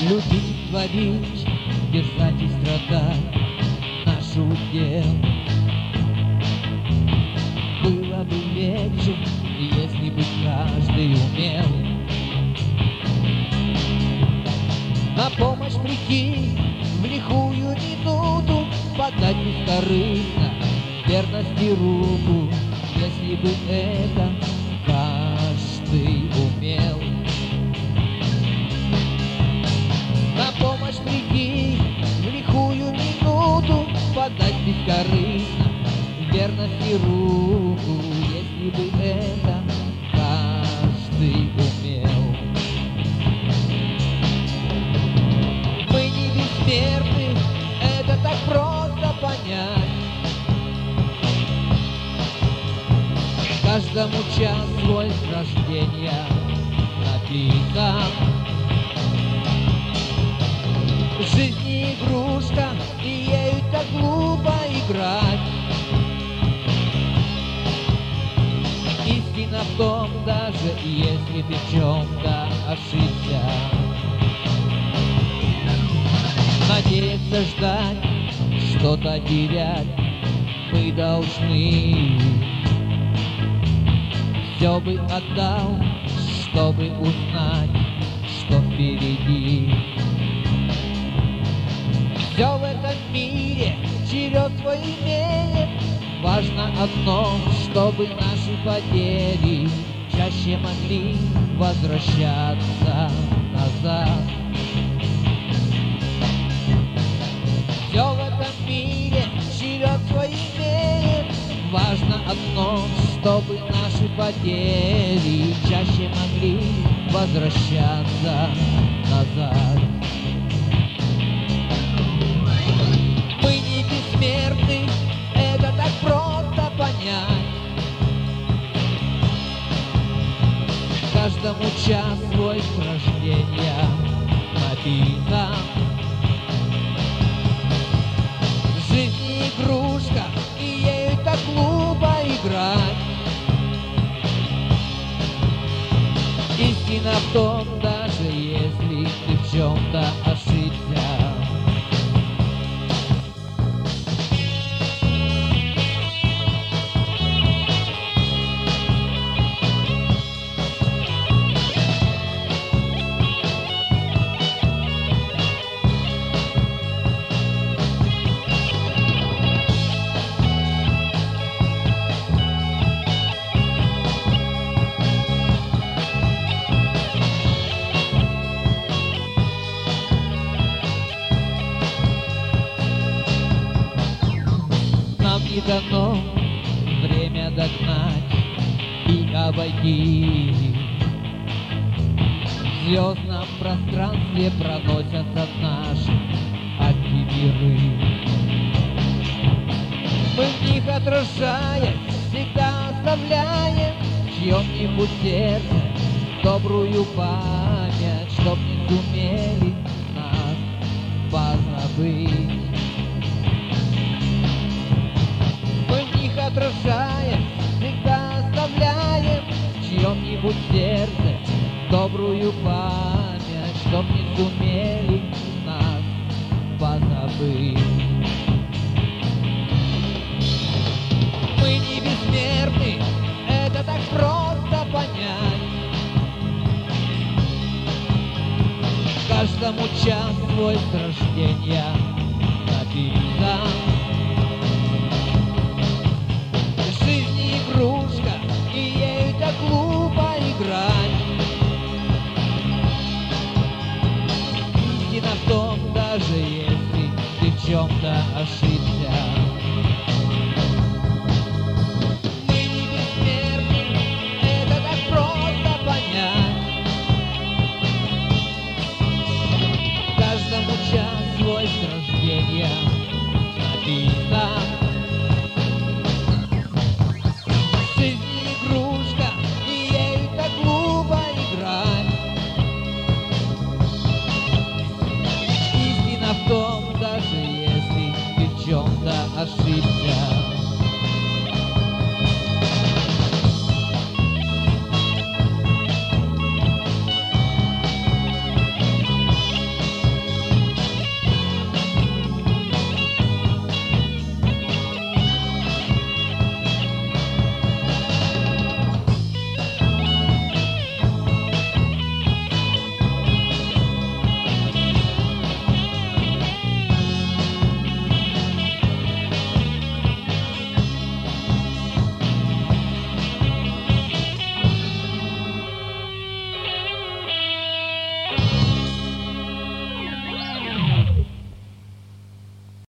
Любить, творить, держать и страдать наш удел. Было бы легче, если бы каждый умел на помощь прийти, в лихую минуту подать бескорыстно верности руку, если бы это каждый умел. На помощь прийти, в лихую минуту подать бескорыстно верности руку, если бы это каждый умел. Мы не бессмертны, это так просто понять. Каждому час свой с рождения написан. Жизнь не игрушка, и ею так глупо играть. Истина в том, даже если ты в чем-то ошибся, надеяться, ждать, что-то терять мы должны. Все бы отдал, чтобы узнать, что впереди. Все в этом мире черед свой имеет. Важно одно, чтобы наши потери чаще могли возвращаться назад. Все в этом мире черед свой имеет. Важно одно, чтобы наши потери чаще могли возвращаться назад. Мы не бессмертны, это так просто понять. Каждому час свой с рождения написан. Жизнь не игрушка, и ею так глупо играть. Истина в том, даже если ты в чем-то ошибся. Не дано время догнать и обойти. В звездном пространстве проносятся наши антимиры. Мы в них отражаем, всегда оставляем в чьем-нибудь сердце добрую память, чтоб не сумели нас позабыть. Отражаем, всегда оставляем в чьем-нибудь сердце добрую память, чтоб не сумели нас позабыть. Мы не бессмертны, это так просто понять. Каждому час свой с рождения написан. Игрушка, и ею так глупо играть. Истина в том, даже если ты в чем-то ошибся.